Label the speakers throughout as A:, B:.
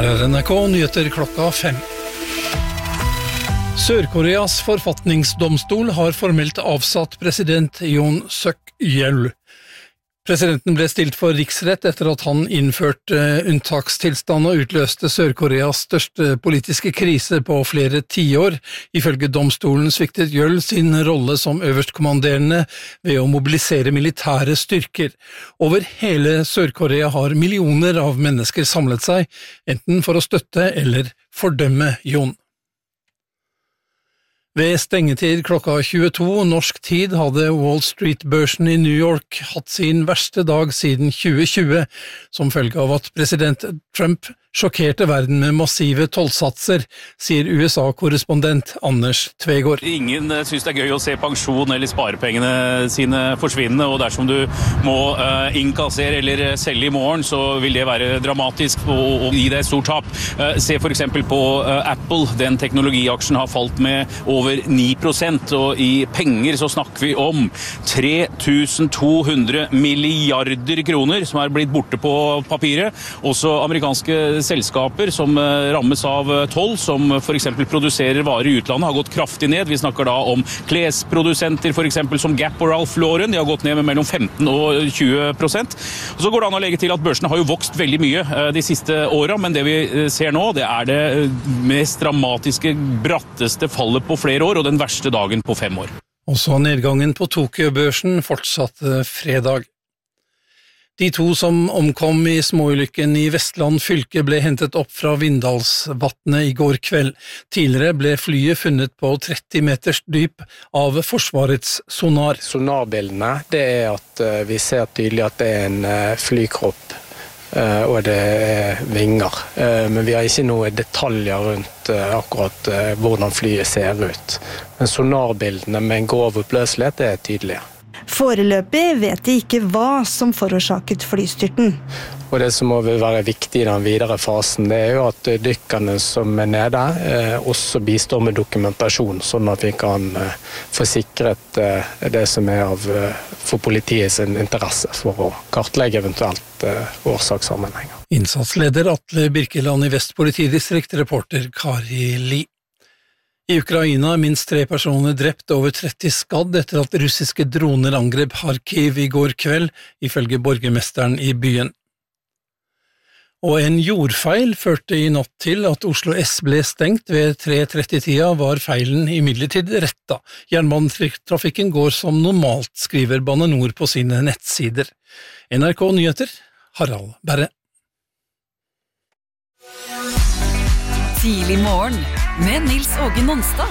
A: Her NRK nyheter klokka 5. Sør-Koreas forfatningsdomstol har formelt avsatt president Yoon Suk-yeol. Presidenten ble stilt for riksrett etter at han innførte unntakstilstand og utløste Sør-Koreas største politiske krise på flere tiår. Ifølge domstolen sviktet Yeol sin rolle som øverstkommanderende ved å mobilisere militære styrker. Over hele Sør-Korea har millioner av mennesker samlet seg, enten for å støtte eller fordømme Yoon. Ved stengetid klokka 22 norsk tid hadde Wall Street-børsen i New York hatt sin verste dag siden 2020, som følge av at president Trump sjokkerte verden med massive tollsatser, sier USA-korrespondent Anders Tvegård.
B: Ingen synes det er gøy å se pensjon eller sparepengene sine forsvinne, og dersom du må innkassere eller selge i morgen, så vil det være dramatisk og gi deg et stort tap. Se for eksempel på Apple, den teknologiaksjen har falt med over 9%, og i penger så snakker vi om 3200 milliarder kroner som er blitt borte på papiret. Også amerikanske selskaper som rammes av toll, som for eksempel produserer varer i utlandet, har gått kraftig ned. Vi snakker da om klesprodusenter for eksempel som Gap og Ralph Lauren. De har gått ned med mellom 15 og 20%. Og så går det an å legge til at børsene har jo vokst veldig mye de siste årene, men det vi ser nå, det er det mest dramatiske, bratteste fallet på flere år, og den verste dagen på 5 år.
A: Også nedgangen på Tokyo-børsen fortsatte fredag. De 2 som omkom i småulykken i Vestland fylke ble hentet opp fra Vindalsvatnet i går kveld. Tidligere ble flyet funnet på 30 meters dyp av Forsvarets sonar.
C: Sonarbildene, det er at vi ser tydelig at det er en flykropp, og det er vinger. Men vi har ikke noen detaljer rundt akkurat hvordan flyet ser ut. Men sonarbildene med en grov oppløselighet er tydelige.
D: Foreløpig vet de ikke hva som forårsaket flystyrten.
C: Og det som må være viktig i den videre fasen, det er jo at dykkerne som er nede også bistår med dokumentasjon, sånn at vi kan få sikret det som er av for politiets interesse for å kartlegge eventuelt årsakssammenhenger.
A: Innsatsleder Atle Birkeland i Vest politidistrikt, reporter Kari Li. I Ukraina er minst 3 personer drept, over 30 skadd etter at russiske droner angrep Kharkiv i går kveld, ifølge borgermesteren i byen. Og en jordfeil førte i natt til at Oslo S ble stengt ved 3:30-tida, var feilen imidlertid retta. Jernbanetrafikken går som normalt, skriver Bane NOR på sine nettsider. NRK Nyheter, Harald Berre.
E: Tidlig morgen med Nils Åge Nonstad.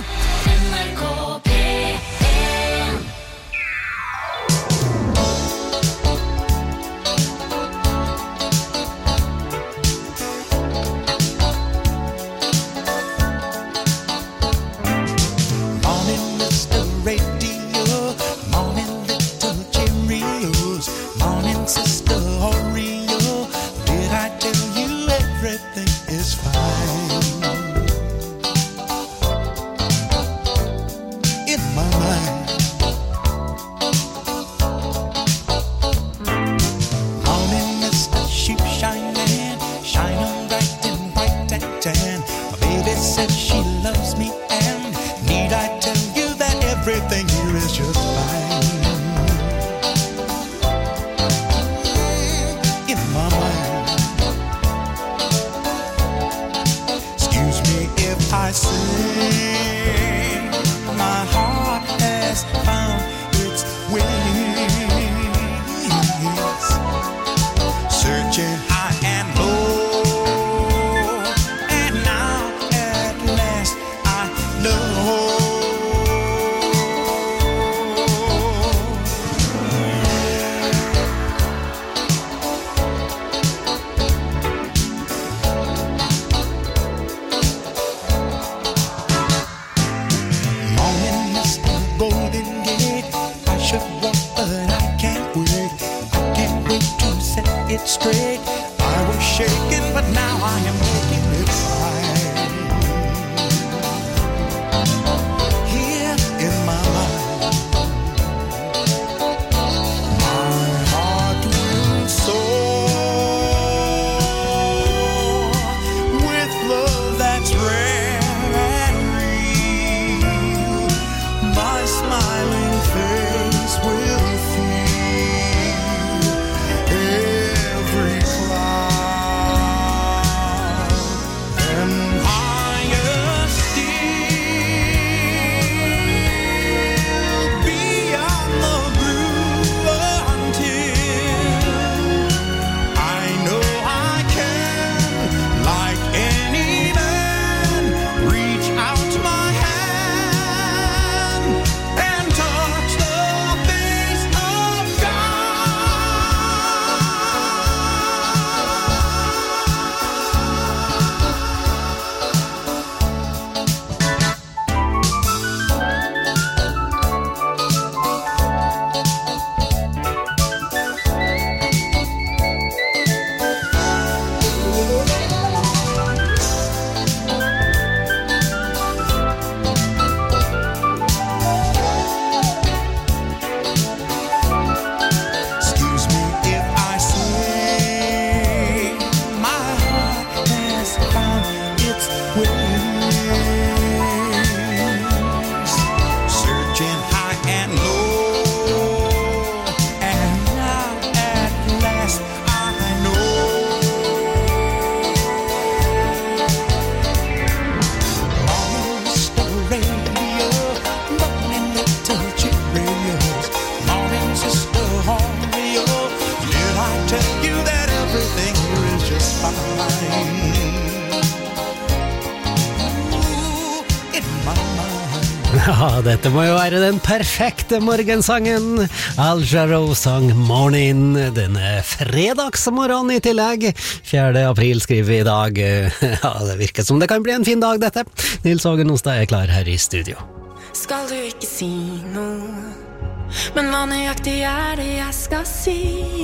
F: dette må jo være den perfekte morgensangen. Al Jarreau sang Morning. Denne fredagsmorgen i tillegg. 4. april skriver vi i dag. Ja, det virker som det kan bli en fin dag dette. Nils Åge Nonstad klar her i studio.
G: Skal du ikke si noe, men hva nøyaktig det jeg skal si?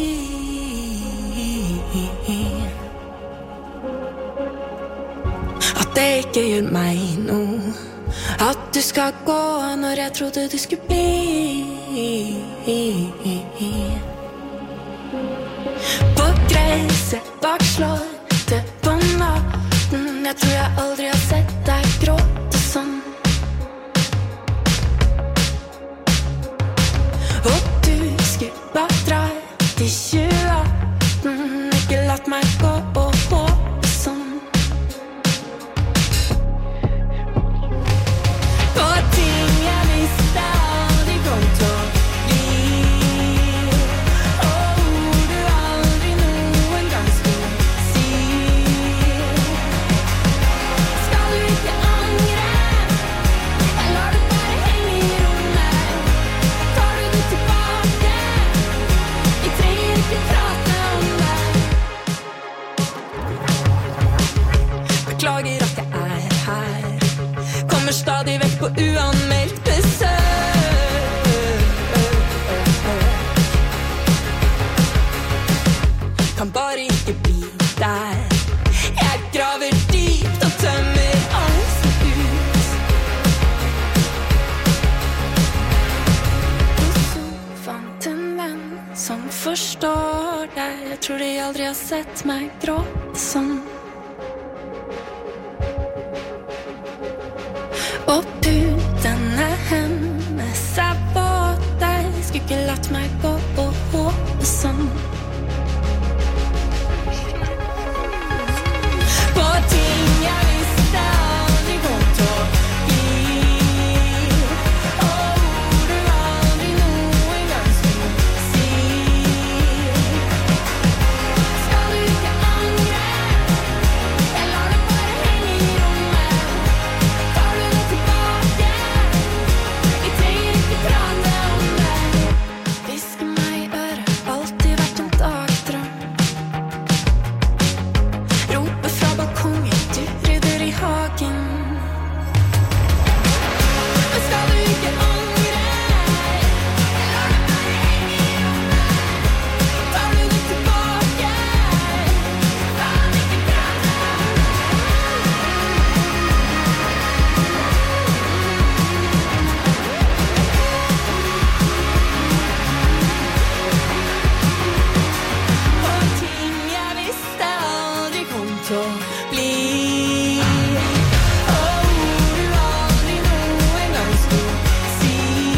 G: At det ikke gjør meg noe, at du skal gå når jeg trodde du skulle bli. På gresset bak slottet på natten, jeg tror jeg aldri har sett deg gråte sånn. Og du skulle bare dra til 2018, ikke latt meg gå og håpe sånn. Og ting jeg visste aldri kom til å bli, og ord du aldri noen gang skulle si. Skal du ikke angre, jeg lar det bare henge i rommet. Tar du det tilbake, vi trenger ikke prate om det. Beklager at jeg her, kommer stadig vekk på uanmeldt besøk. Kan bare ikke bli der. Jeg graver dypt og tømmer angsten ut. Og så fant en venn som forstår deg. Jeg tror de aldri har sett meg gråte sånn. Og putene hennes våte, skulle ikke latt meg gå og håpe sånn. På ting jeg visste aldri kom til å bli, og ord du aldri noen gang skulle si. Skal du ikke angre, jeg lar det bare henge i rommet. Tar du det tilbake, vi trenger ikke prate om det. Visker meg i øret, alltid vært en dagdrøm. Roper fra balkongen, du rydder i hagen. Men skal du ikke angre, jeg lar det bare henge i rommet. Tar du det tilbake, faen ikke prate om det. Og ting jeg visste aldri kom til å bli, og ord du aldri noen gang skulle si.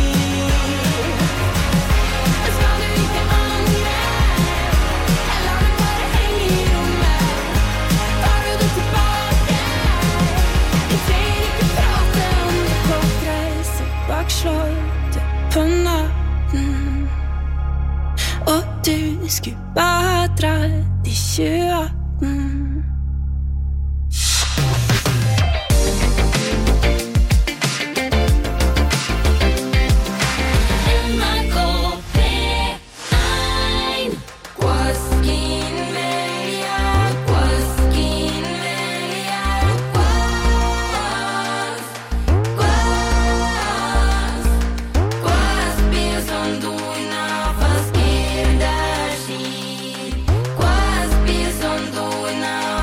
G: Men skal du ikke angre, jeg lar det bare henge i rommet. Tar du det tilbake, vi trenger ikke prate om det. På gresset bak slottet på natten, og du skulle bare dra til 2018. Now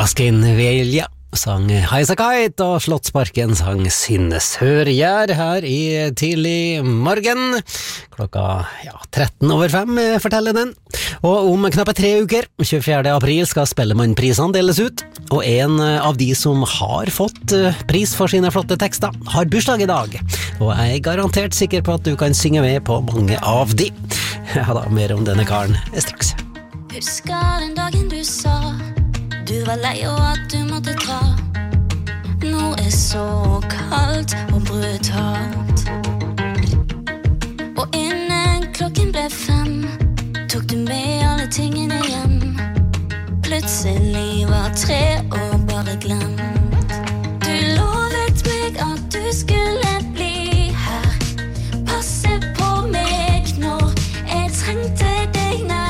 F: Askin Velja sang Heisa Kite, og Slottsparken sang Sinnesørgjær her i tidlig morgen. Klokka 5:13 forteller den. Og om knappe 3 uker, 24. april, skal Spellemannprisene deles ut. Og en av de som har fått pris for sine flotte tekster, har bursdag i dag. Og jeg er garantert sikker på at du kan synge med på mange av de. Ja da, mer om denne karen straks.
G: Husker den dagen du sa du var lei og at du måtte dra. Nå er så kaldt og brutalt. Og innen klokken ble 5 tok du med alle tingene hjem. Plutselig var 3 år bare glemt. Du lovet meg at du skulle bli her. Passe på meg når jeg trengte deg nær.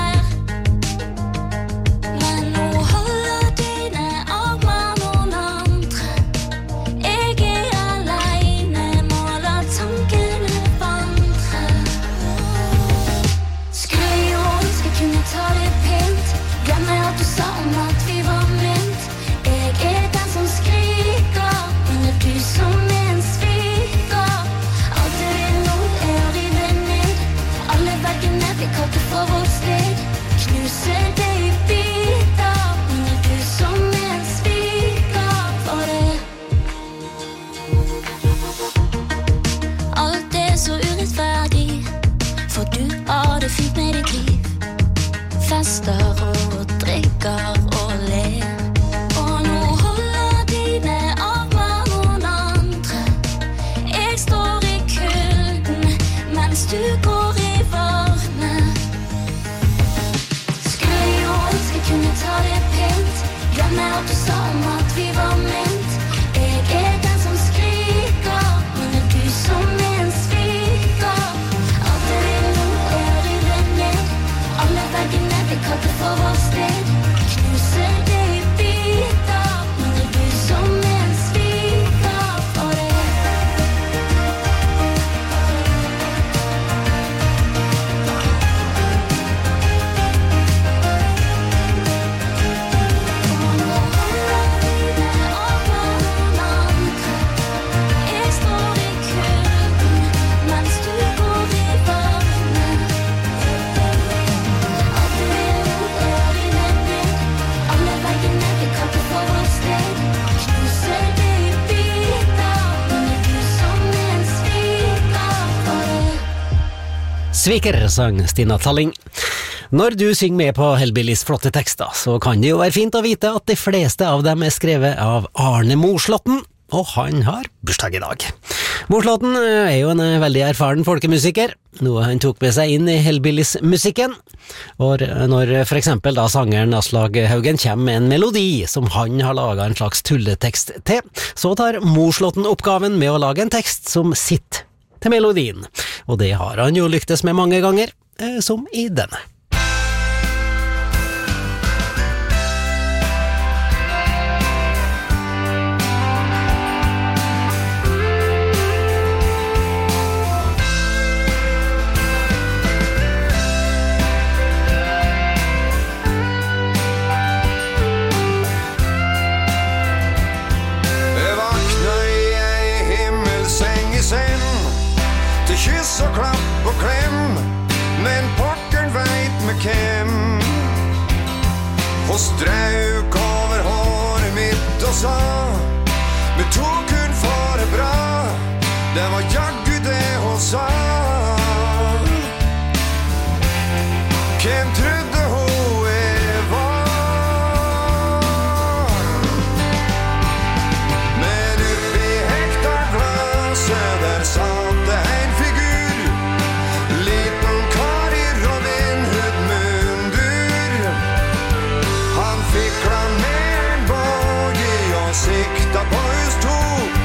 F: Sviker, sang Stina Talling. Når du synger med på Hellbillys flotte tekster, så kan det jo være fint å vite at de fleste av dem er skrevet av Arne Moslåtten, og han har bursdag i dag. Moslåtten er jo en veldig erfaren folkemusiker, noe han tok med seg inn i Hellbillys-musikken. Og når for eksempel da sangeren Aslak Haugen kommer med en melodi som han har laget en slags tulletekst til, så tar Moslåtten oppgaven med å lage en tekst som sitter til melodien, og det har han jo lyktes med mange ganger, som i denne.
H: Jeg vakna i ei himmelseng i seng, til kyss og klapp og klem, men pokkeren veit med hvem. Og strauk over håret mitt og sa, vi tok hun for det bra, det var jaggu det hun sa. Hvem trodde hun jeg var? Men oppi hektarglasset der satt det en figur, liten kar i Robin Hood-mundur. Han fikla med en båge og sikta på hus 2,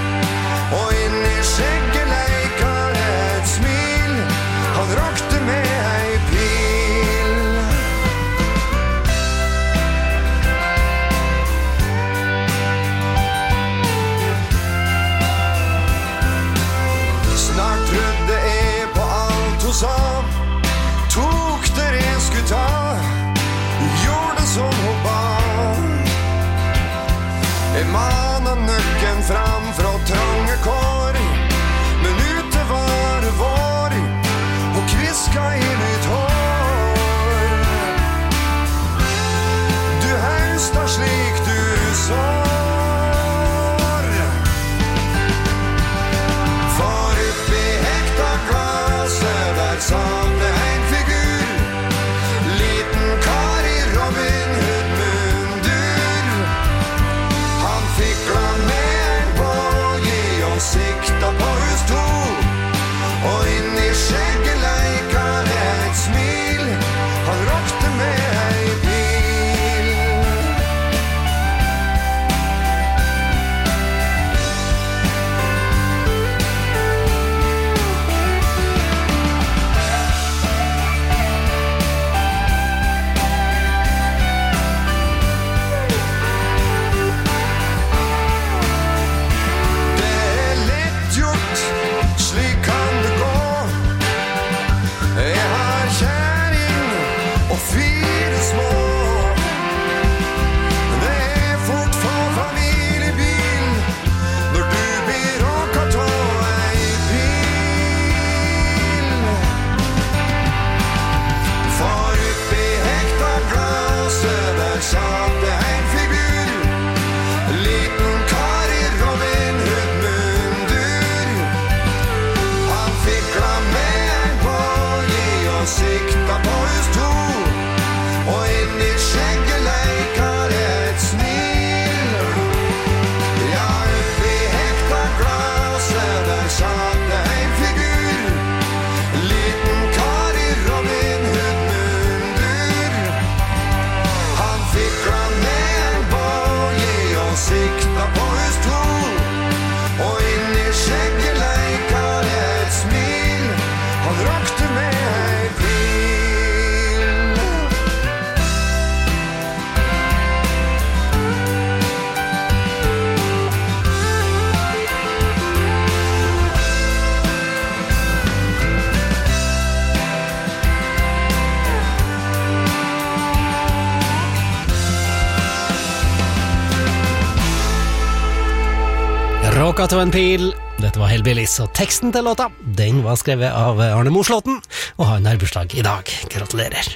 F: Klokka til en pil. Dette var Hellbillies, og teksten til låta, den var skrevet av Arne Moslåten, og han har bursdag I dag. Gratulerer.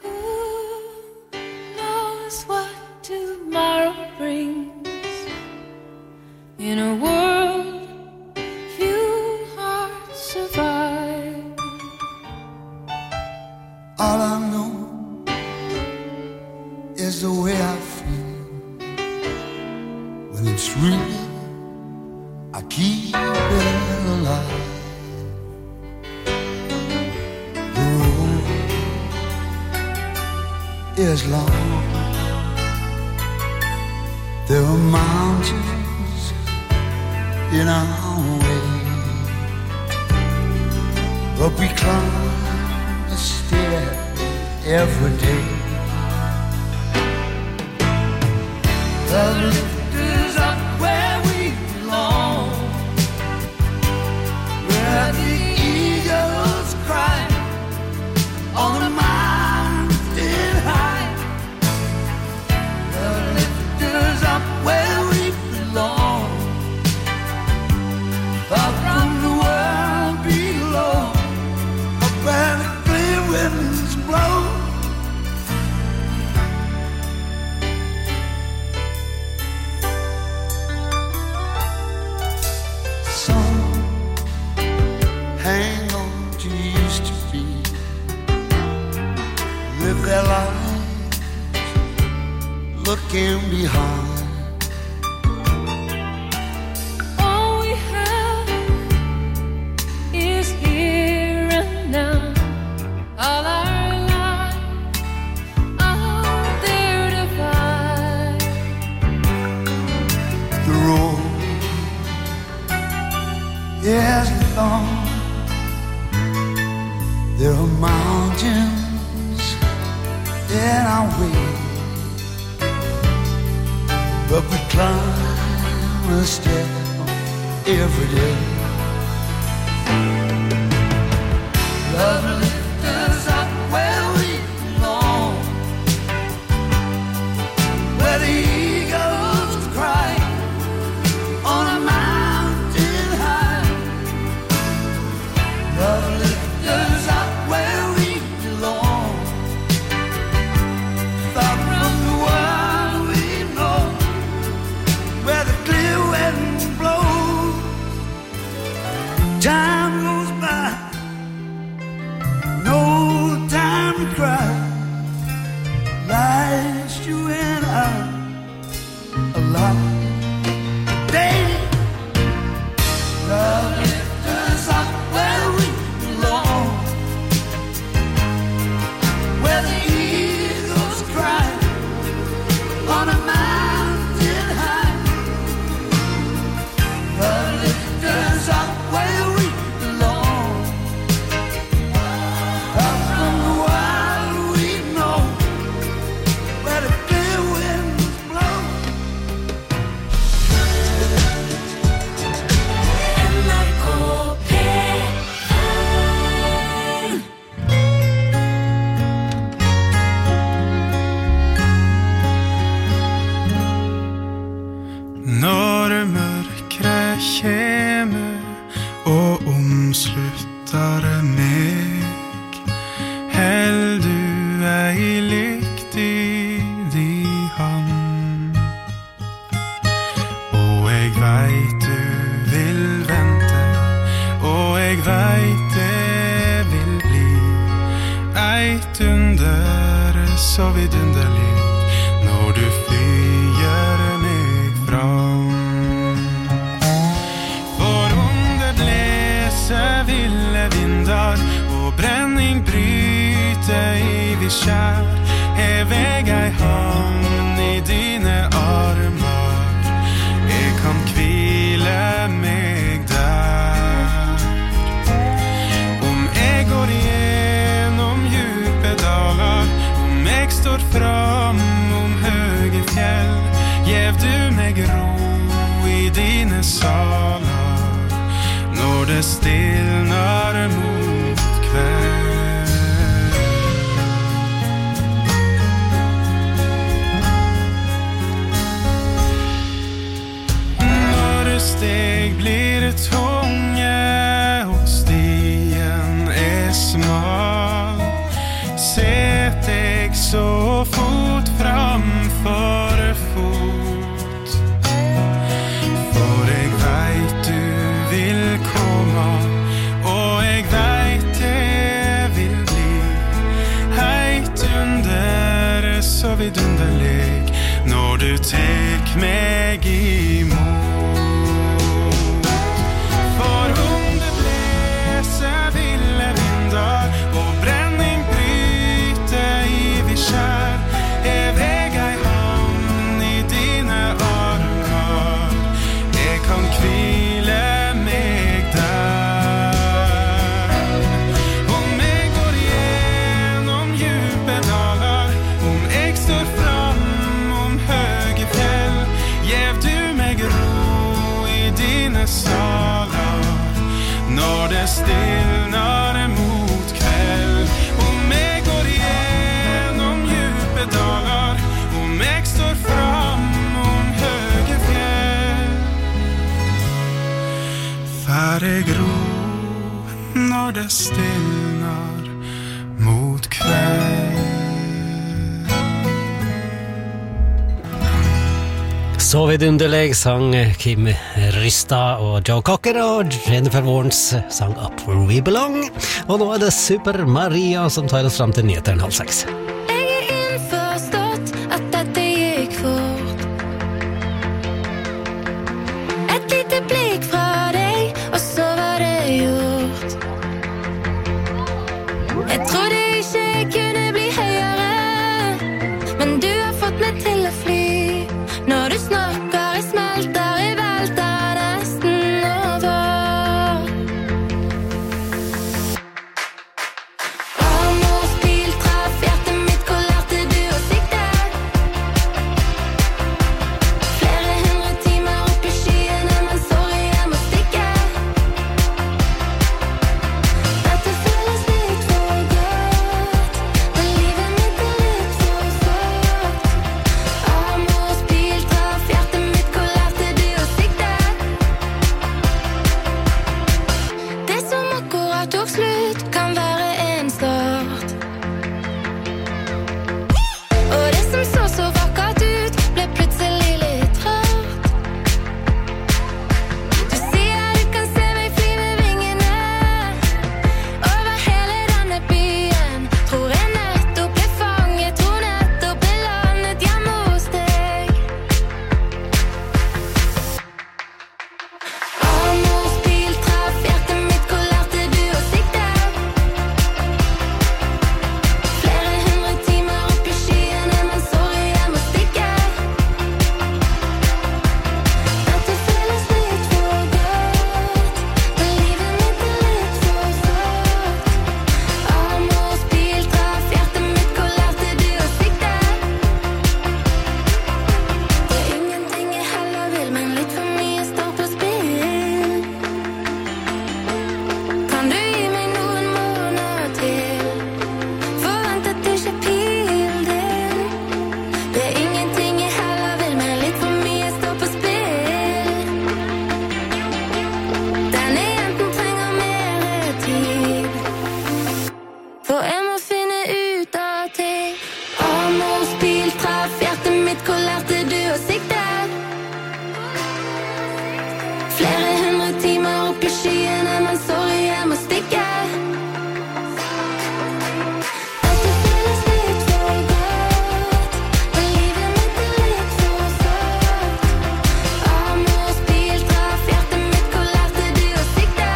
G: Knows what tomorrow brings in a world few hearts survive.
H: All I know is the way I feel when it's real. I keep it alive. The road is long. There are mountains in our way, but we climb a stair every day. The lift is up where we belong, where the eagles cry on the mountain high. The lift is up where we belong, far from the world below, up where the clear winds blow. Hang on to used to be, live their lives looking behind.
G: All we have is here and now. All our lives are there to find.
H: The road is long. There are mountains in our way, but we climb a step every day. Love lifts us up where we belong, where the eagles cry on a mountain high. Love lifts us up where we belong, far from the world we know, where the clear wind blows. Time goes by, no time to cry. Life's you and I alive. Day, love lifts us up where we belong, where the eagles cry on a mountain high. Love lifts us up where we belong, far from the world we know, where the clear winds blow.
I: Når mørkret kjeme og omsluttar meg, held du ei lykt I di hand. Og jeg veit du vil vente, og jeg veit det vil bli eit under så vidunderlig når du fyrer meg fram. For om det blåser ville vindar og brenning bryter I vi skjær, hev jeg ei hand I dine armar, jeg kan hvile meg der. Om jeg går igjennom djupe daler, om jeg står fram om høge fjell, gjev du meg ro I dine salar, når det stilnar mot kveld. Når du steg vidunderlig når du tek meg imot. For om det blåser ville vindar og brenning bryter i vi skär veg ei havn i dine armar. Jeg kan hvile meg der. Om jeg går gjennom djupe daler, om jeg står fram om høge fjell, gjev du meg ro i dine saler når det stilner mot kveld. Om jeg går gjennom djupe daler, om jeg står fram om høge fjell, får jeg ro når det stilner mot kveld.
F: Så vidunderlig sang Kim Rystad og Joe Cocker, og Jennifer Warnes sang Up Where We Belong. Og nå det Super Maria som tar oss frem til nyheteren 5:30.
G: Jeg innforstått at dette gikk fort. Et lite blikk fra deg, og så var det gjort. Jeg trodde ikke jeg kunne bli høyere, men du har fått meg til å fly. Når du snakker, jeg smelter, jeg velter nesten over. Amors bil traff hjertet mitt, hvor lærte du å sikte? Flere hundre timer opp i skyene, men sorry, jeg må stikke. Dette føles litt for godt, men livet mitt litt for svart. Amors bil traff hjertet mitt, hvor lærte du å sikte? Det som akkurat tok slutt kan være en start. Og det som så vakkert ut ble plutselig litt rart. Du sier du kan se meg fly med vingene over hele denne byen. Tror jeg nettopp ble fanget, tror nettopp ble landet hjemme hos deg. Amors bil traff hjertet mitt, hvor lærte du å sikte? Flere hundre timer opp i skyene, men sorry, jeg må stikke. Dette føles litt for godt, men livet mitt litt for svart. Amors bil traff hjertet mitt, hvor lærte du å sikte? Det ingenting jeg heller vil, men litt for mye står på spill. Kan du gi meg noen måneder til? Forventet ikke pil din. Det ingenting jeg heller vil, men litt for mye står på spill. Denne jenten trenger mer tid, for jeg må finne ut av ting. Amors bil traff hjertet mitt, hvor lærte du å sikte? Flere hundre timer opp i skyene, men sorry, jeg må stikke. Dette føles litt for godt, men livet mitt litt for svart. Amors bil traff hjertet mitt, hvor lærte du å sikte?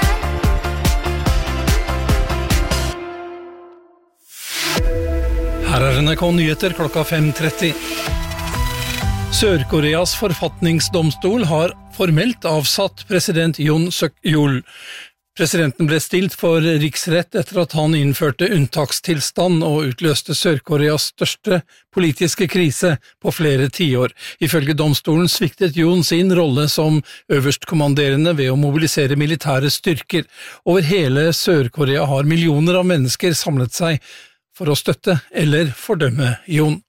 A: Her NRK Nyheter klokka 5:30. Sør-Koreas forfatningsdomstol har formelt avsatt president Yoon Suk-yeol. Presidenten ble stilt for riksrett etter at han innførte unntakstilstand og utløste Sør-Koreas største politiske krise på flere tiår. Ifølge domstolen sviktet Yoon sin rolle som øverstkommanderende ved å mobilisere militære styrker. Over hele Sør-Korea har millioner av mennesker samlet seg for å støtte eller fordømme Yoon.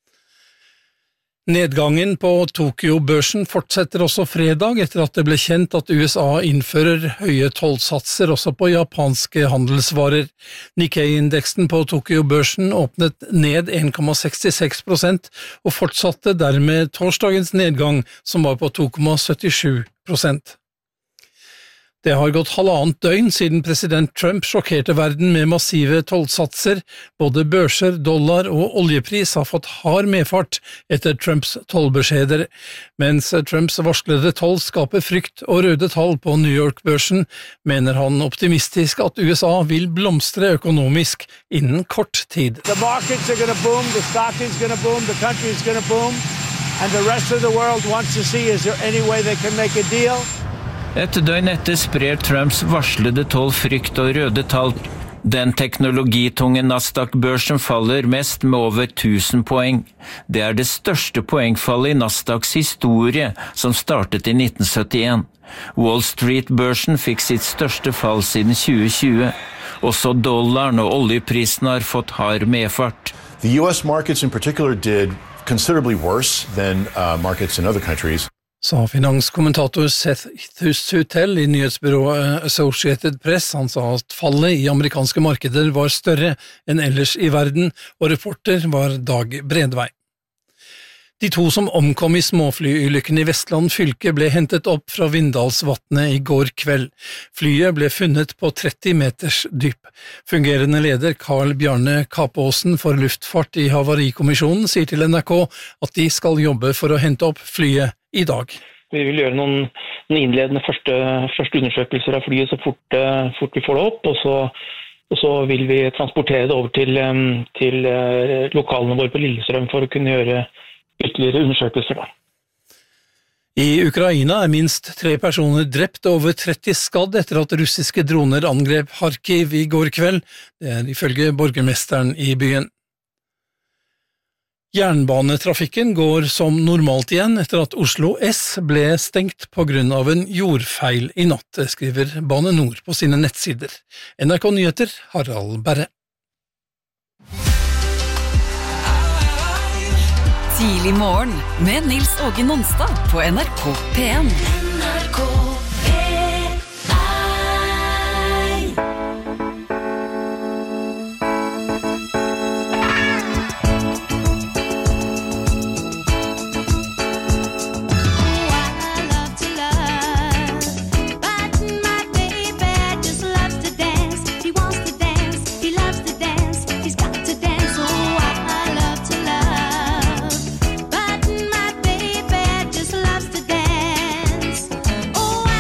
A: Nedgangen på Tokyo-børsen fortsetter også fredag etter at det ble kjent at USA innfører høye tollsatser også på japanske handelsvarer. Nikkei-indeksen på Tokyo-børsen åpnet ned 1,66% og fortsatte dermed torsdagens nedgang som var på 2,77%. Det har gått halvannet døgn siden president Trump sjokkerte verden med massive tollsatser. Både børser, dollar og oljepris har fått hard medfart etter Trumps tollbeskjeder. Mens Trumps varslede toll skaper frykt og røde tall på New York-børsen, mener han optimistisk at USA vil blomstre økonomisk innen kort tid.
J: The markets are going to boom, the stock is going to boom, the country is going to boom, and the rest of the world wants to see is there any way they can make a deal?
K: Et døgn etter sprer Trumps varslede toll frykt og røde tall. Den teknologitunge Nasdaq-børsen faller mest med over 1000 poeng. Det det største poengfallet i Nasdaqs historie, som startet i 1971. Wall Street-børsen fikk sitt største fall siden 2020. Også dollaren og oljeprisen har fått hard medfart.
L: The US markets in particular did considerably worse than markets in other countries.
A: Sa finanskommentator Seth Thutel i nyhetsbyrået Associated Press. Han sa at fallet i amerikanske markeder var større enn ellers i verden, og reporter var Dag Bredvei. De 2 som omkom i småflyulykken i Vestland fylke ble hentet opp fra Vindalsvatnet i går kveld. Flyet ble funnet på 30 meters dyp. Fungerende leder Carl Bjarne Kapåsen for luftfart i Havarikommisjonen sier til NRK at de skal jobbe for å hente opp flyet i dag.
M: Vi vil gjøre noen innledende første undersøkelser av flyet så fort vi får det opp, og så vil vi transportere det over til lokalene våre på Lillestrøm for å kunne gjøre ytterligere undersøkelser da.
A: I Ukraina minst 3 personer drept og over 30 skadd etter at russiske droner angrep Kharkiv i går kveld. Det ifølge borgermesteren i byen. Jernbanetrafikken går som normalt igjen etter at Oslo S ble stengt på grunn av en jordfeil i natt, skriver Bane Nor på sine nettsider. NRK Nyheter, Harald Berre.
E: Tidlig morgen med Nils Åge Nonstad på NRK P1.
G: Oh,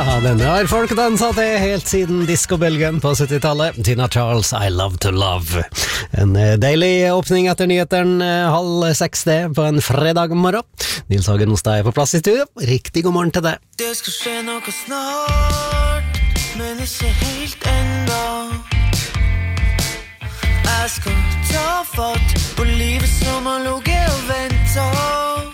F: Ja, denne har folk danset til helt siden disco-bølgen på 70-tallet. Tina Charles, I Love to Love. En deilig åpning etter nyheteren 5:30 det på en fredag morgen. Nils Hagen Ostad er på plass i studio. Riktig god morgen til deg.
N: Det skal skje noe snart, men ikke helt enda. Jeg skal ta fatt på livet som har ligget og ventet.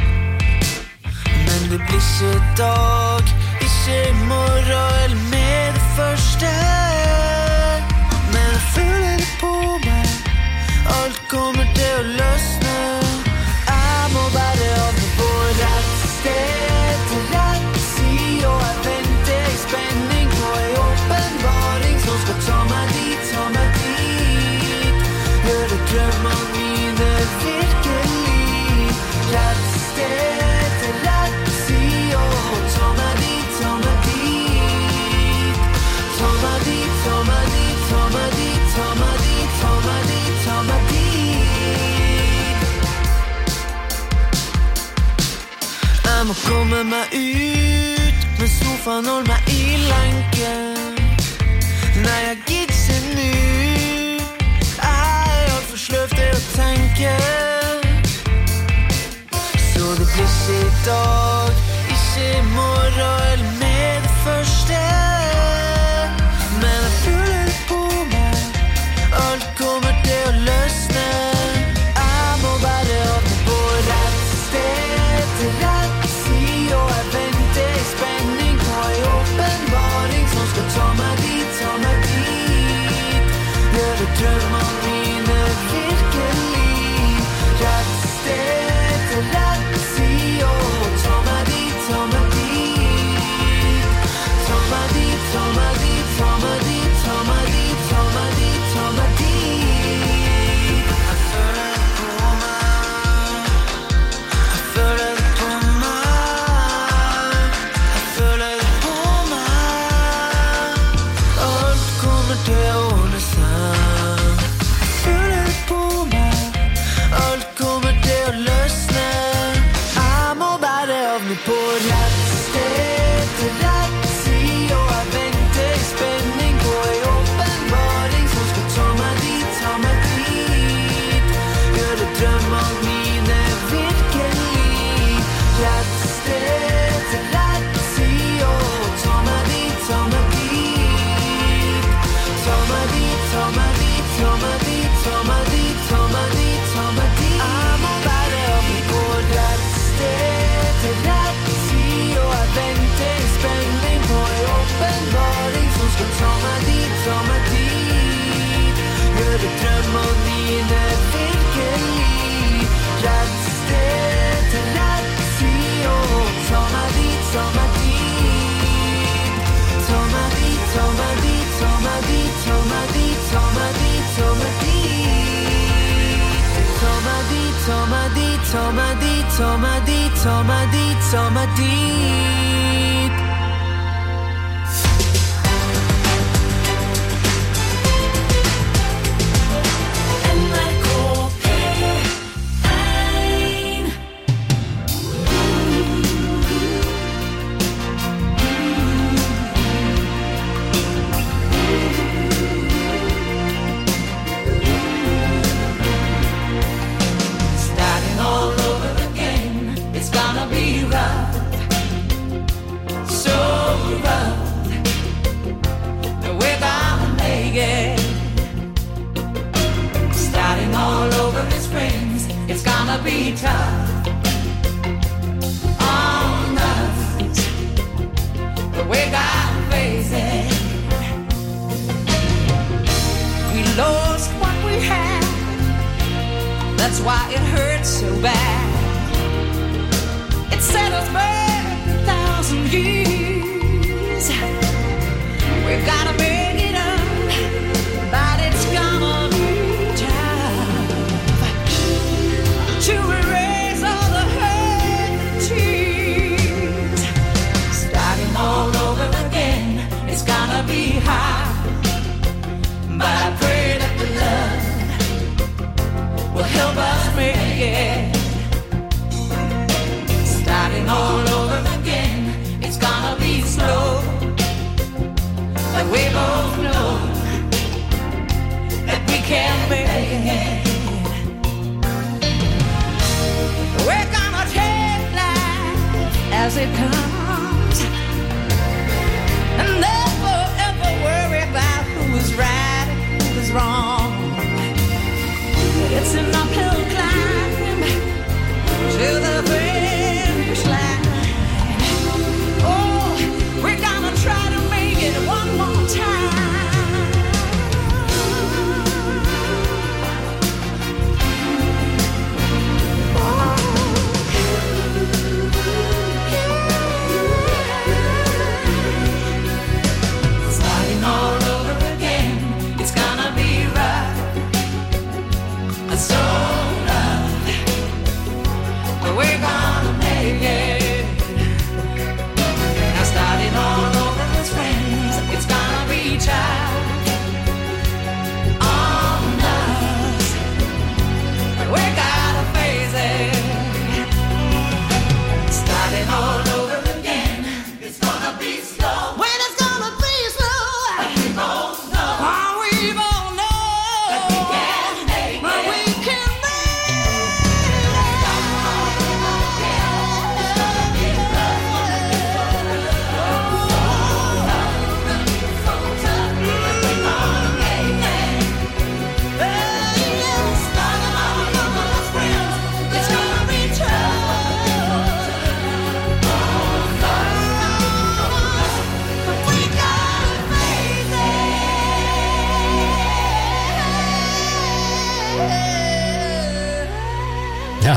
N: Men det blir ikke i dag, ikke i morgen eller med det første. Men jeg føler det på meg, alt kommer til å løsne. Jeg må bare havne på rett sted til rett tid, og jeg venter i spenning på en åpenbaring som skal ta meg dit, gjøre drømmene mine virkelig. Rett sted til rett tid, og ta meg dit, ta meg dit. Ta meg dit, ta meg dit, ta meg dit, ta meg dit, ta meg dit, ta meg dit. Jeg må komme meg ut, men sofaen holder meg i lenken. Nei, jeg gidder ikke nå, jeg er alt for sløv til å tenke. Så det blir ikke i dag, ikke i morgen eller med det første. Men jeg føler det på meg, alt kommer til å løsne. Jeg må bare havne på rett sted til rett tid, og jeg venter i spenning på en åpenbaring som skal ta meg dit, ta meg dit. Gjøre drømmene mine virkelig. Rett sted til rett tid, og ta meg dit, ta meg dit. Ta meg dit, ta meg dit, ta meg dit, ta meg dit, ta meg dit, ta meg dit. Jeg føler det på meg, jeg føler det på meg, jeg føler det på meg. Alt kommer til å ordne seg. Jeg føler det på meg, alt kommer til å løsne. Jeg må bare havne på rett sted til rett tid, og jeg venter i spenning på en åpenbaring som skal ta meg dit, ta meg dit. Gjøre drømmene mine virkelig. Rett sted til rett tid, og ta meg dit, ta meg dit. Ta meg dit, ta meg dit, ta meg dit, ta meg dit, ta meg dit, ta meg dit. Jeg må bare havne på rett sted til rett tid, og jeg venter i spenning på en åpenbaring som skal ta meg dit, ta meg dit. Gjøre drømmene mine virkelig. Rett sted til rett tid, og ta meg dit, ta meg dit. Ta meg dit, ta meg dit, ta meg dit, ta meg dit, ta meg dit, ta meg dit. Ta meg dit, ta meg dit, ta meg dit, ta meg dit, ta meg dit, ta meg dit. NRK P1. Starting all over again, it's gonna be rough, so rough. We're gonna make it. Starting all over in springs, it's gonna be tough on us, but we gotta face it. We lost what we had, that's why it hurts so bad. It set us back 1,000 years. We've gotta make it up, but it's gonna be tough to erase all the hurt and tears. Starting all over again, it's gonna be hard, but I pray that the love will help us make it. Starting all over again, it's gonna be slow.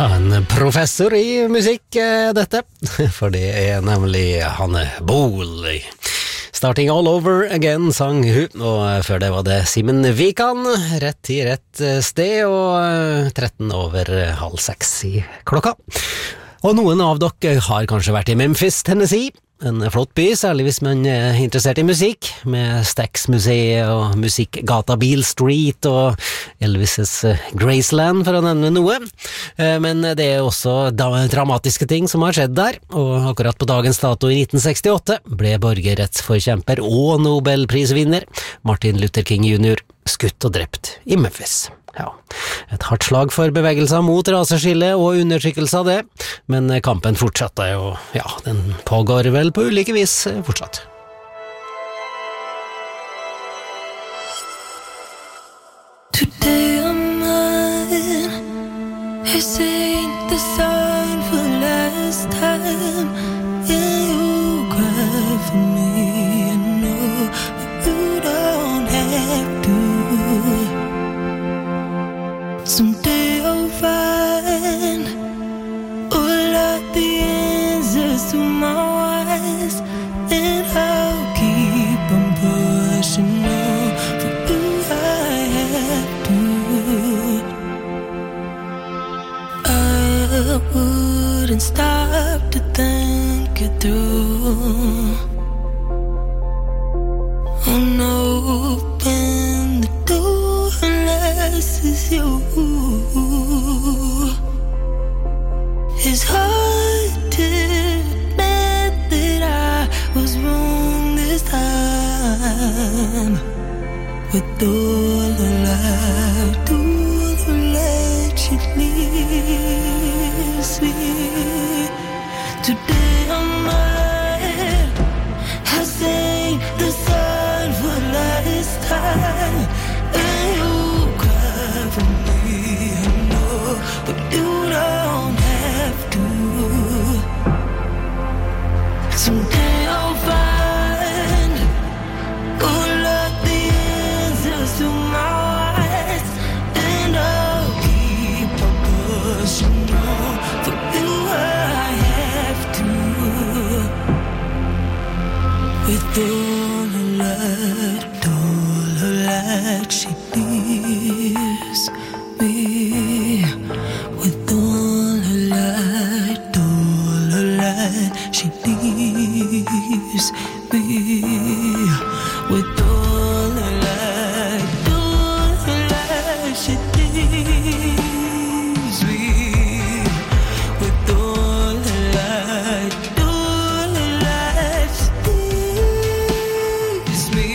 F: Ja, en professor I musikk dette, for det nemlig Hanne Bol. Starting all over again, sang hun, og før det var det Simen Vikan, rett I rett sted, og 6:13 I klokka. Og noen av dere har kanskje vært I Memphis, Tennessee, en flott by, særlig hvis man interessert I musikk, med Stax-museet og musikkgata Beale Street og Elvis' Graceland, for å nevne noe. Men det også dramatiske ting som har skjedd der, og akkurat på dagens dato I 1968 ble borgerrettsforkjemper og Nobelprisvinner Martin Luther King Jr. skutt og drept I Memphis. Ja, et hardt slag for bevegelser mot raseskille og undertrykkelse av det, men kampen fortsatte, og ja, den pågår vel på ulike vis fortsatt.
N: Today I'm mine. This ain't the sign for last time. Yeah, you cry for me, I know, but you don't have to. Someday I'll find all of the answers to my whys, and I'll keep on pushing on for you. I have to. I wouldn't stop to think it through. Oh no, open the door unless it's you. It's hard to admit that I was wrong this time. With all the light, all the light she leaves me. Today I'm mine. I sang the sun for last time. And you cry for me, I know, but you don't have to. Someday I'll find all of the answers to my whys, and I'll keep on pushing on for you. I have to. With all the light she leaves me. With all her light she leaves me. With all her light she leaves me. With all her light she leaves me.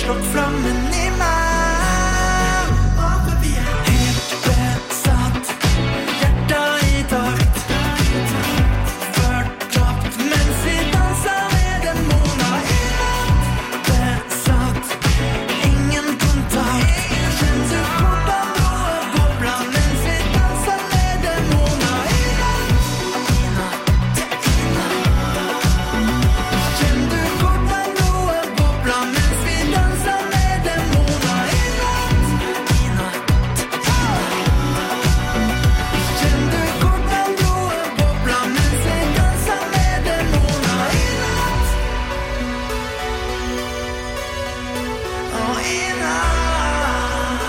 N: slukk flammen i meg. Vi helt besatt, hjertet i takt, fortapt mens vi danser med demoner i natt. Besatt, ingen kontakt, kjenner du hvordan blodet bobler mens vi danser med demoner i natt. Kjenner du hvordan blodet bobler mens vi danser med demoner i natt. Kjenner du hvordan blodet bobler mens vi danser med demoner i natt. Og i natt.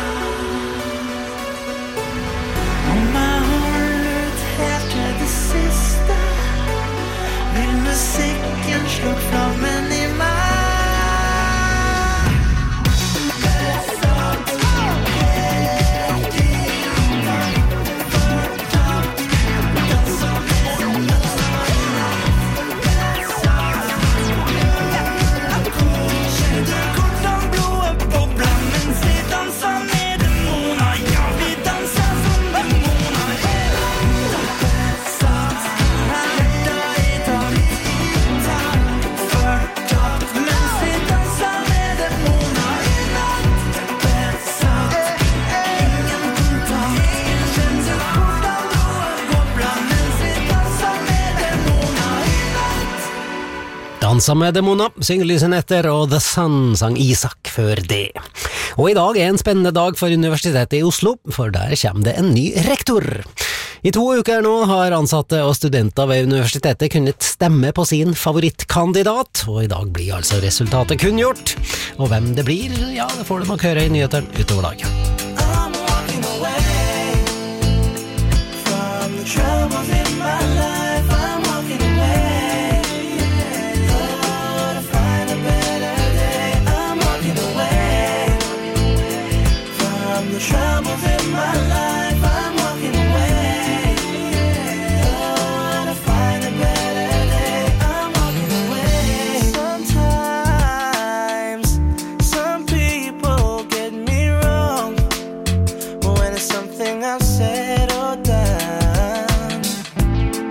N: Om jeg holder ut helt til det siste, vil musikken slukke flammen i meg. Besatt, helt i takt, fortapt, danser med demoner i natt. Kjenner du hvordan blodet bobler mens vi danser med demoner? Ja, vi danser som demoner i natt. Besatt, hjertet i takt, fortapt mens vi danser med demoner i natt. Besatt, ingen kontakt, kjenner du hvordan blodet bobler mens vi danser med demoner i natt.
F: Dansa med demoner, synger Lysenetter, og The Sun sang Isak før det. Og i dag en spennende dag for Universitetet i Oslo, for der kommer det en ny rektor. I 2 uker nå har ansatte og studenter ved universitetet kunnet stemme på sin favorittkandidat, og i dag blir altså resultatet kunngjort. Og hvem det blir, ja, det får du nok høre i nyhetene utover dagen.
N: I'm walking away from the troubles in my life. I'm walking away, oh, to find a better day. I'm walking away from the troubles in my life. I'm walking away, oh, to find a better day. I'm walking away. Sometimes some people get me wrong when it's something I've said or done.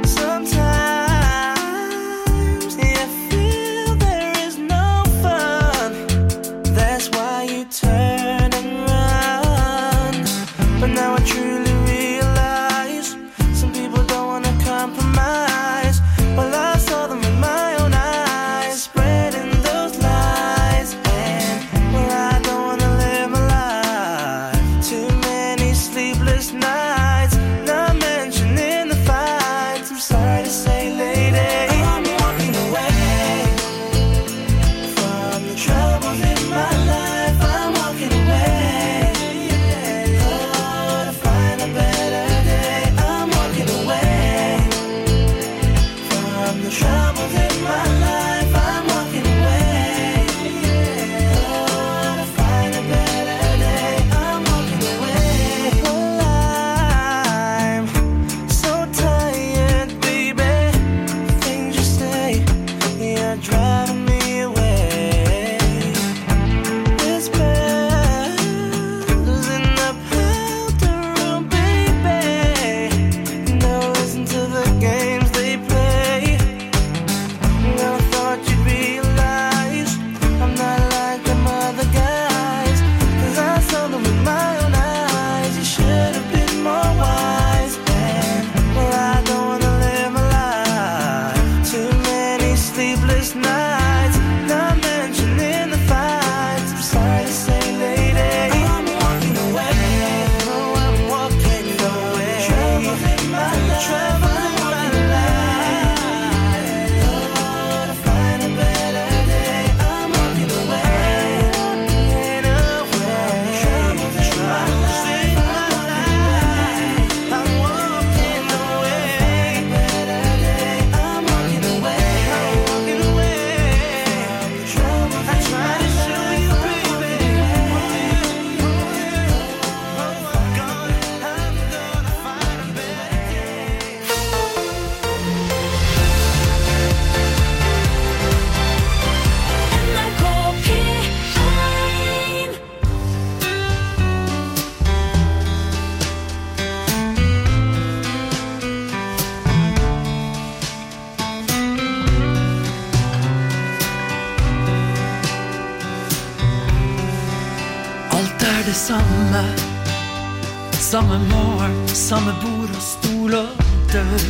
N: er det samme. Samme morgen, samme bord og stol og dør.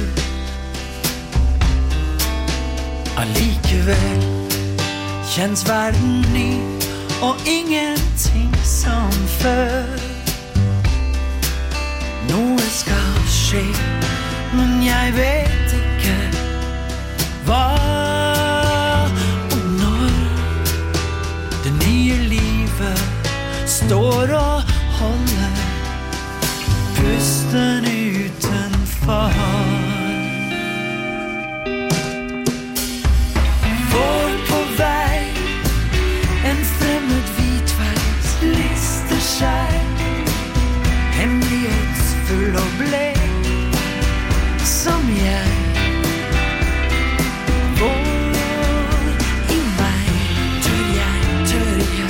N: Allikevel kjennes verden ny og ingenting som før. Noe skal skje, men jeg vet ikke hva og når. Det nye livet står og holder pusten utenfor. Vår på vei, en fremmed hvitveis lister seg, hemmelighetsfull og blek, som jeg. Hvor i meg tør jeg.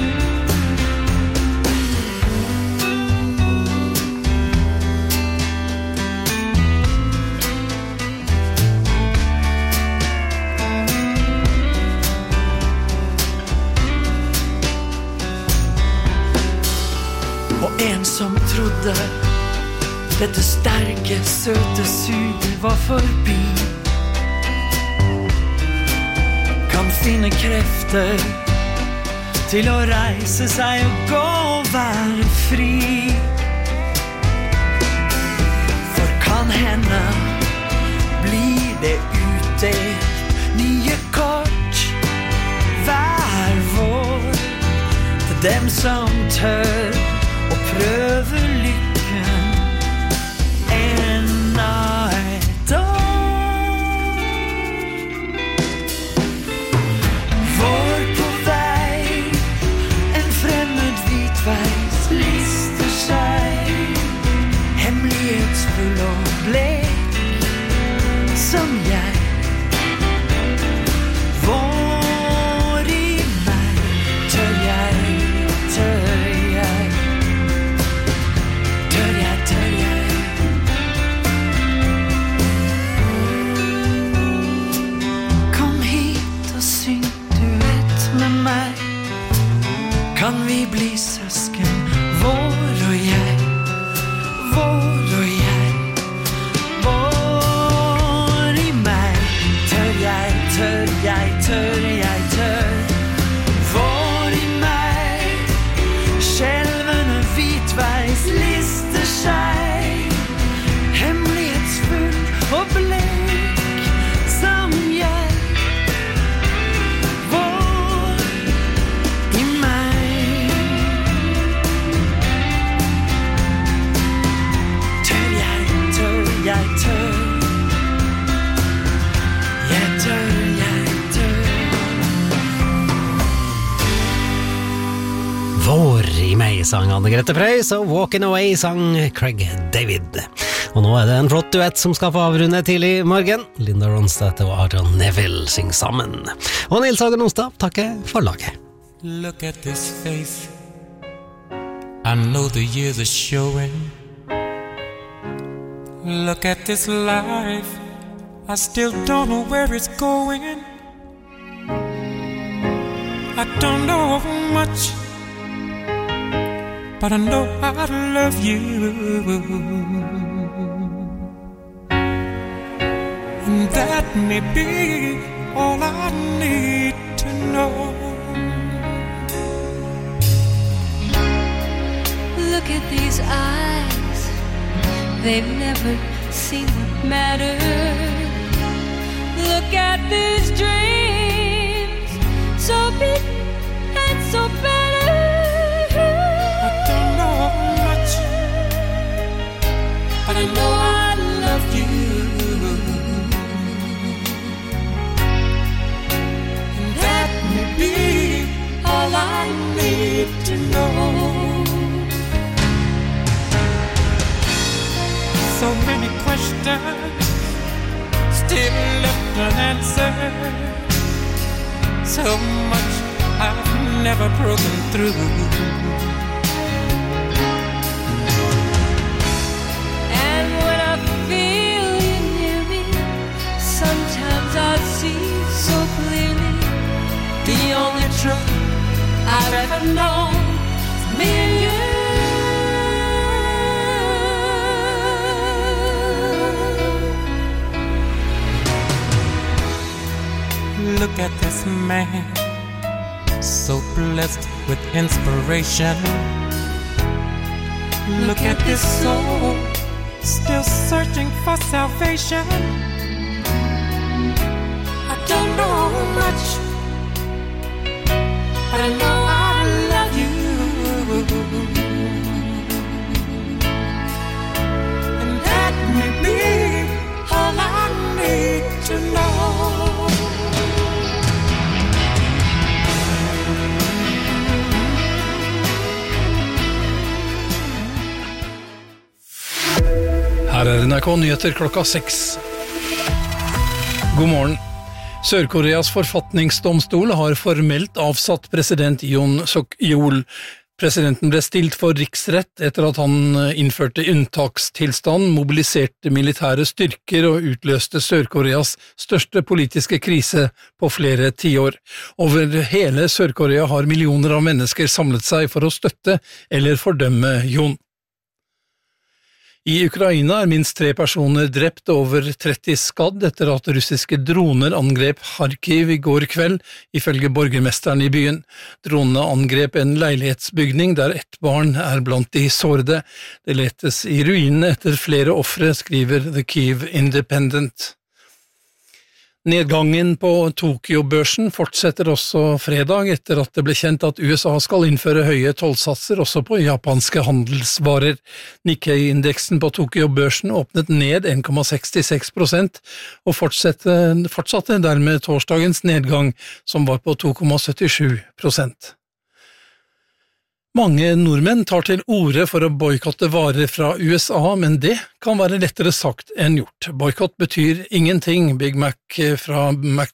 N: Og en som trodde dette sterke, søte suget var forbi, kan finne krefter til å reise seg og gå og være fri. For kan hende blir det utdelt nye kort hver vår til dem som tør å prøve lykken enda et år. Vår på vei, en fremmed hvitveis lister seg, hemmelighetsfull og blek, som jeg. Hvor i meg tør jeg. Kan vi bli søsken, vår og jeg, vår og jeg. Vår i meg tør jeg. Vår i meg, skjelvende hvitveis lister seg, hemmelighetsfull og blek, som jeg.
F: Vår i meg sang Anne Grete Preus, og Walking Away sang Craig David. Og nå er det en flott duett som skal få avrunde tidlig i morgen. Linda Ronstadt og Adrian Neville synger sammen. Og Nils Åge Nonstad takker for laget.
I: Look at this face, I know the years are showing. Look at this life, I still don't know where it's going. I don't know much, but I know I love you. And that may be all I need to know.
G: Look at these eyes, they've never seen what matters. Look at these dreams, so big and so better.
I: I don't know much, but I know I love you. And that may be all I need to know. So many questions still left unanswered. So much I've never broken through.
G: And when I feel you near me, sometimes I see so clearly the only truth I've ever known is me and you.
I: Look at this man, so blessed with inspiration. Look at this soul, still searching for salvation. I don't know much, but I know I love you. And that may be all I need to know.
A: Her NRK Nyheter klokka 6. God morgen. Sør-Koreas forfatningsdomstol har formelt avsatt president Yoon Suk-yeol. Presidenten ble stilt for riksrett etter at han innførte unntakstilstand, mobiliserte militære styrker og utløste Sør-Koreas største politiske krise på flere tiår. Over hele Sør-Korea har millioner av mennesker samlet seg for å støtte eller fordømme Yoon. I Ukraina er minst 3 personer drept og over 30 skadd etter at russiske droner angrep Kharkiv i går kveld, ifølge borgermesteren i byen. Dronene angrep en leilighetsbygning der ett barn er blant de sårede. Det letes i ruinene etter flere ofre, skriver The Kyiv Independent. Nedgangen på Tokyo-børsen fortsetter også fredag etter at det ble kjent at USA skal innføre høye tollsatser også på japanske handelsvarer. Nikkei-indeksen på Tokyo-børsen åpnet ned 1,66% og fortsatte dermed torsdagens nedgang, som var på 2,77%. Mange nordmenn tar til orde for å boikotte varer fra USA, men det kan være lettere sagt enn gjort. Boikott betyr ingen Big Mac fra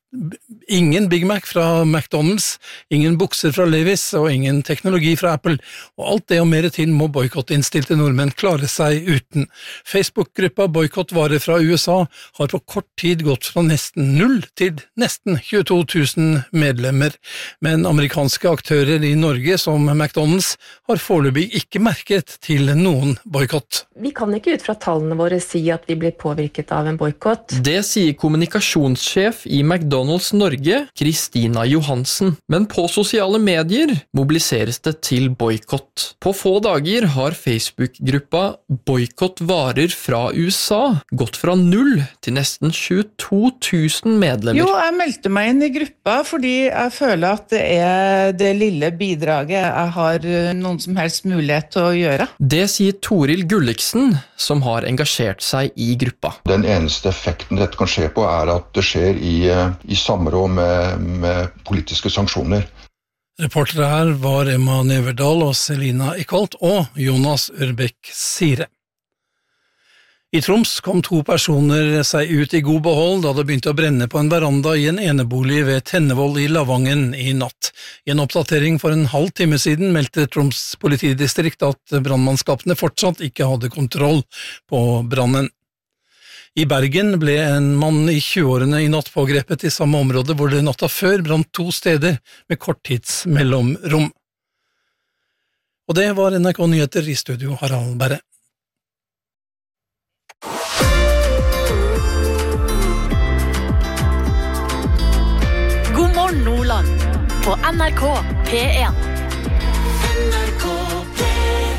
A: McDonald's, ingen bukser fra Levi's og ingen teknologi fra Apple, og alt det og mer til må boikottinnstilte nordmenn klare seg uten. Facebook-gruppa Boikott varer fra USA har på kort tid gått fra nesten 0 til nesten 22 000 medlemmer, men amerikanske aktører i Norge som McDonald's har foreløpig ikke merket til noen boikott.
O: Vi kan ikke ut fra tallene våre si at vi blir påvirket av en boikott.
P: Det sier kommunikasjonssjef i McDonald's Norge, Kristina Johansen. Men på sosiale medier mobiliseres det til boikott. På få dager har Facebook-gruppa Boikott varer fra USA gått fra 0 til nesten 22 000 medlemmer.
Q: Jo, jeg meldte meg inn i gruppa fordi jeg føler at det er det lille bidraget jeg har noen som helst mulighet til å gjøre.
P: Det sier Toril Gulliksen, som har engasjert seg i gruppa.
R: Den eneste effekten dette kan skje på er at det skjer i samråd med politiske sanksjoner.
A: Reportere her var Emma Neverdal og Selina Ikholt og Jonas Ørbekk Sire. I Troms kom 2 personer seg ut i god behold da det begynte å brenne på en veranda i en enebolig ved Tennevoll i Lavangen i natt. I en oppdatering for en halv time siden meldte Troms politidistrikt at brannmannskapene fortsatt ikke hadde kontroll på brannen. I Bergen ble en mann i 20-årene i natt pågrepet i samme område hvor det natta før brant 2 steder med korttidsmellomrom. Og det var NRK Nyheter, i studio Harald Berre.
E: God morgen Nordland på NRK P1.
G: NRK P1.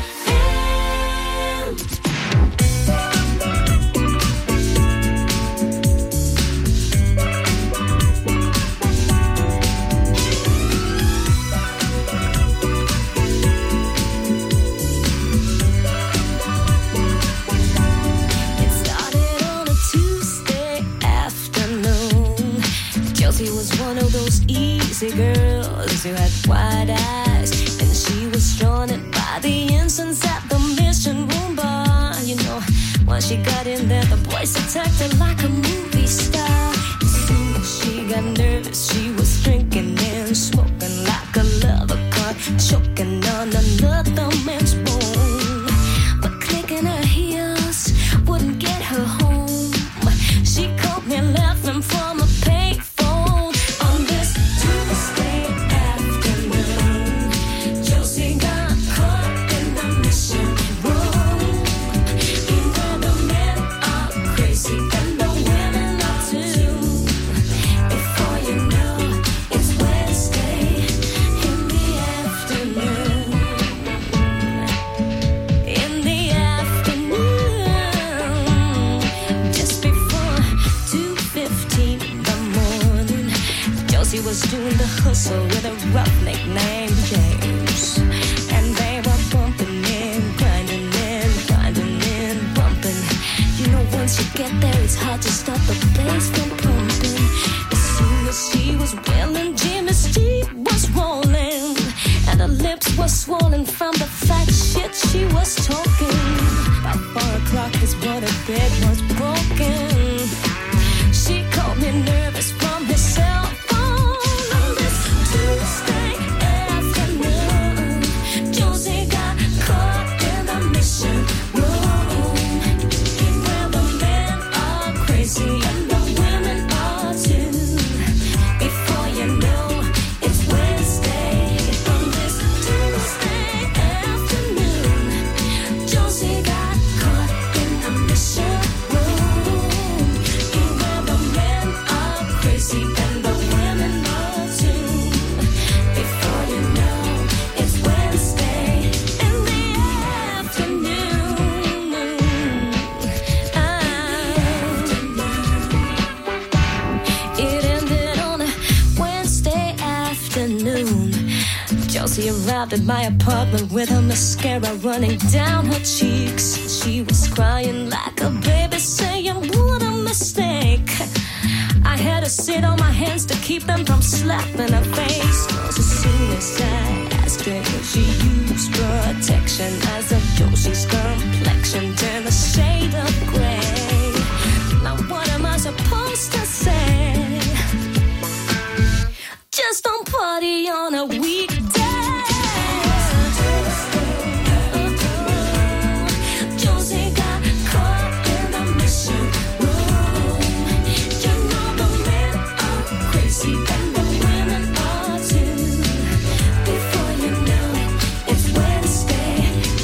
G: It started on a Tuesday afternoon. Chelsea was one of those easy girls who had wide eyes, and she was drawn in by the incense at the Mission Room bar. You know, once she got in there, the boys attacked her like a movie star. As soon as she got nervous, she was drinking and smoking like a lover caught choking on another man's bone. But clicking her heels wouldn't get her home. She called me laughing from a payphone on this Tuesday afternoon. Josie got caught in the Mission Room, where the men are crazy and the women are too. Before you know, doing the hustle with a roughneck named James. And they were bumping in, bumping. You know, once you get there, it's hard to stop the bass from pumping. As soon as she was willing, Jimmy's teeth was rolling, and her lips were swollen from the fat shit she was talking. By 4 o'clock, his waterbed was broken. She called me nervous from his cell phone. On this Tuesday afternoon, Josie got caught in the mission room, where the men are crazy and the women are too. Before you know, it's Wednesday. On this Tuesday afternoon, Josie got caught in the mission room, where the men are crazy and the women are too. Before you know, it's Wednesday in the afternoon. It ended on a Wednesday afternoon. Josie arrived at my apartment with her mascara running down her cheeks. She was crying like a baby, saying, what a mistake. I had to sit on my hands to keep them from slapping her face. 'Cause as soon as I asked her if she used protection, as of Josie's complexion turned a shade of gray. Now what am I supposed to say? Just don't party on a weekday. Josie got caught in the mission room. You know the men are crazy and the women are too. Before you know it, it's Wednesday.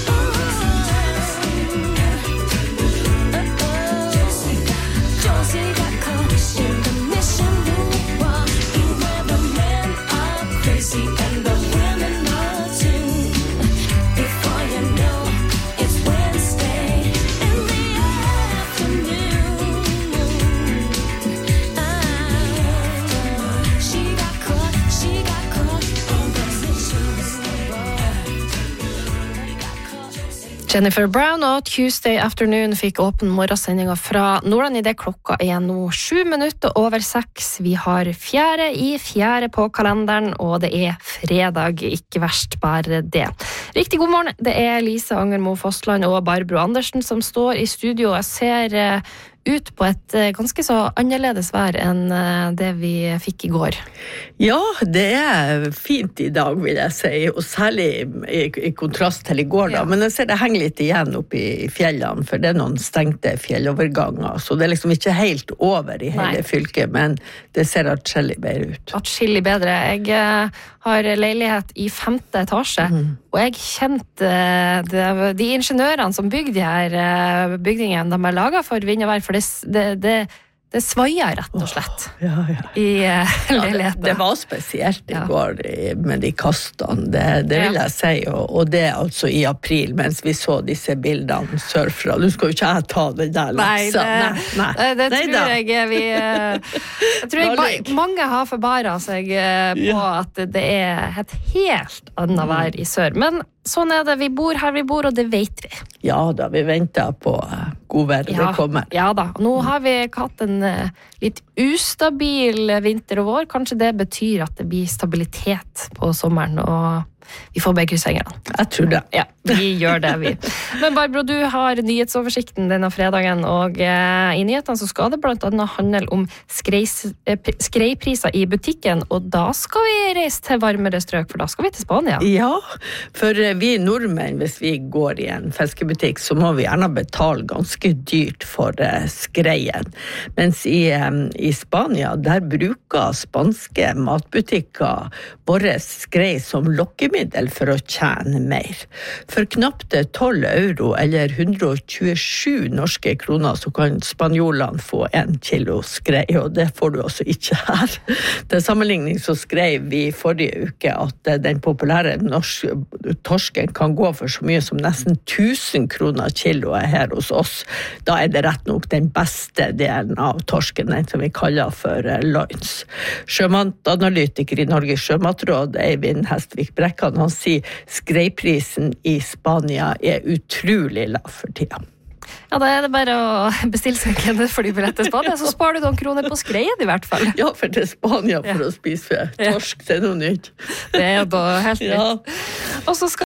G: Josie got caught in the mission room, where the men are crazy and the women are too. Before you know, it's Wednesday in the afternoon. She got caught on the mission
O: Jennifer Brown og Tuesday Afternoon fikk åpen morgensendinga fra Nordland i det klokka nå 7:07. Vi har 4/4 på kalenderen, og det fredag, ikke verst bare det. Riktig god morgen, det Lise Angermo Fossland og Barbro Andersen som står i studio. Jeg ser ut på et ganske så annerledes vær enn det vi fikk i går.
S: Ja, det fint i dag, vil jeg si, og særlig i kontrast til i går da. Men jeg ser det henger litt igjen oppe i fjellene, for det noen stengte fjelloverganger, så det liksom ikke helt over i hele fylket, men det ser atskillig bedre ut.
O: Atskillig bedre. Jeg har leilighet i 5. etasje, og jeg kjente de ingeniørene som bygde de her bygningene, de laget for vind og vær, for det svaier rett og slett i leiligheten.
S: Det var spesielt i går med de kastene, det vil jeg si, og det altså i april, mens vi så disse bildene sørfra. Nå skal jo ikke jeg ta det der laksa.
O: Nei, det tror jeg mange har forbaret seg på at det et helt annet vær i sør, men sånn det, vi bor her vi bor, og det vet vi.
S: Ja da, vi venter på godvær, det kommer.
O: Ja da, nå har vi hatt en litt ustabil vinter og vår, kanskje det betyr at det blir stabilitet på sommeren, og vi får bare krysse fingrene.
S: Jeg tror det.
O: Ja, vi gjør det, vi. Men Barbro, du har nyhetsoversikten denne fredagen, og i nyhetene så skal det blant annet handle om skreipriser i butikken, og da skal vi reise til varmere strøk, for da skal vi til Spania.
S: Ja, for vi nordmenn, hvis vi går i en fiskebutikk, så må vi gjerne betale ganske dyrt for skreien. Mens i Spania, der bruker spanske matbutikker våre skrei som lokkemiddel virkemiddel for å tjene mer. For knapt 12 euro eller 127 norske kroner så kan spanjolene få 1 kilo skrei, og det får du også ikke her. Til sammenligning så skrev vi forrige uke at den populære norske torsken kan gå for så mye som nesten 1000 kroner kiloet her hos oss. Da det rett nok den beste delen av torsken, den som vi kaller for loins. Sjømatanalytiker i Norges Sjømatråd, Eivind Hestvik Brekkan, han sier skreiprisen i Spania utrolig lav for tida.
O: Ja, da det bare å bestille seg en flybillett til Spania, så sparer du noen kroner på skreien i hvert fall.
S: Ja, for til Spania for å spise torsk, det noe nytt.
O: Det jo da helt nytt. Og så skal